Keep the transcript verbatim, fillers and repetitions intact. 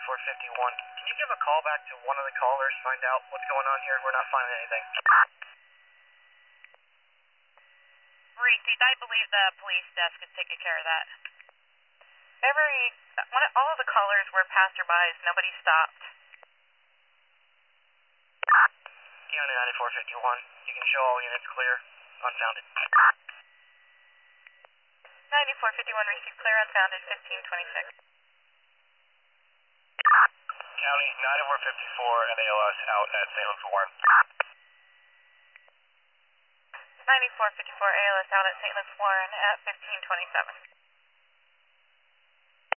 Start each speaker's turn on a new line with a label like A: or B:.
A: ninety-four fifty-one. Can you give a call back to one of the callers, find out what's going on here? We're not finding anything.
B: Reese, I believe the police desk is taking care of that. Every, one, all of the callers were passerbys. Nobody stopped.
A: County ninety-four fifty-one. You can show all units clear. Unfounded.
B: ninety-four fifty-one received clear unfounded fifteen twenty-six.
A: County ninety-four fifty-four and A L S out at Saint Louis Warren.
B: ninety-four fifty-four A L S out at Saint Louis Warren at fifteen twenty-seven.